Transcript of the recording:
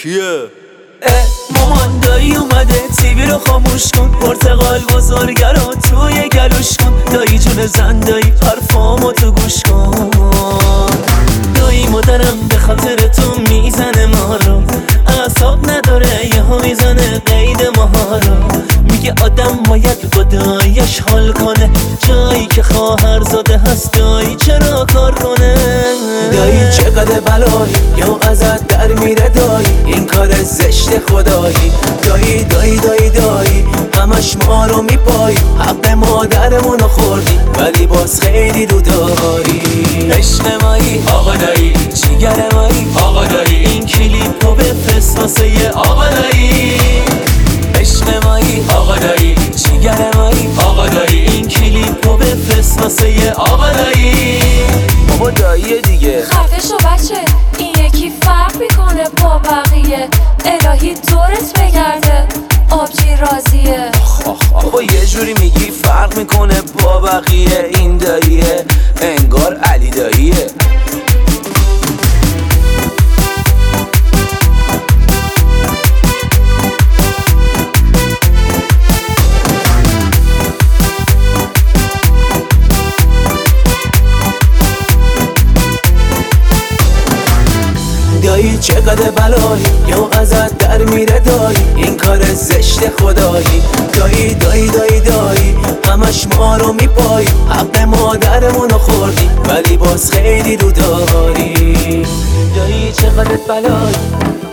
کیه؟ مامان دایی اومده تیوی رو خاموش کن، پرتقال بزرگه رو توی گلوش کن، دایی جون زن دایی حرفامو تو گوش کن. دایی مادرم به خاطر تو میزنه ما رو، اعصاب نداره یهو میزنه قید ماها رو. میگه آدم باید با داییش حال کنه، جایی که خواهر زاده هست دایی چرا کار کنه؟ دایی چقدر بلایی یا ازت در میره دایی، این کار زشت خدایی. دایی دایی دایی دایی همش ما رو میپایی، حق مادرمونو خوردی ولی باز خیلی رو داری. عشق مایی آقا دایی، جیگر مایی آقا دایی، این کلیپو بفرست واسه یه آقا دایی. عشق مایی آقا دایی، جیگر مایی آقا دایی، این کلیپو بفرست واسه یه آقا دایی. بابا داییه دیگه، خفه شو بچه، این یکی فرق میکنه با بقیه. الهی دورت بگرده آبجی راضیه. بابا یه جوری میگی فرق میکنه با بقیه، این داییه انگار علی داییه. دایی چقدر بلایی یا ازت در میره دایی، این کار زشت خدایی. دایی دایی دایی دایی همش ما رو میپایی، حق مادرمونو خوردی ولی باز خیلی رو داری. دایی چقدر بلایی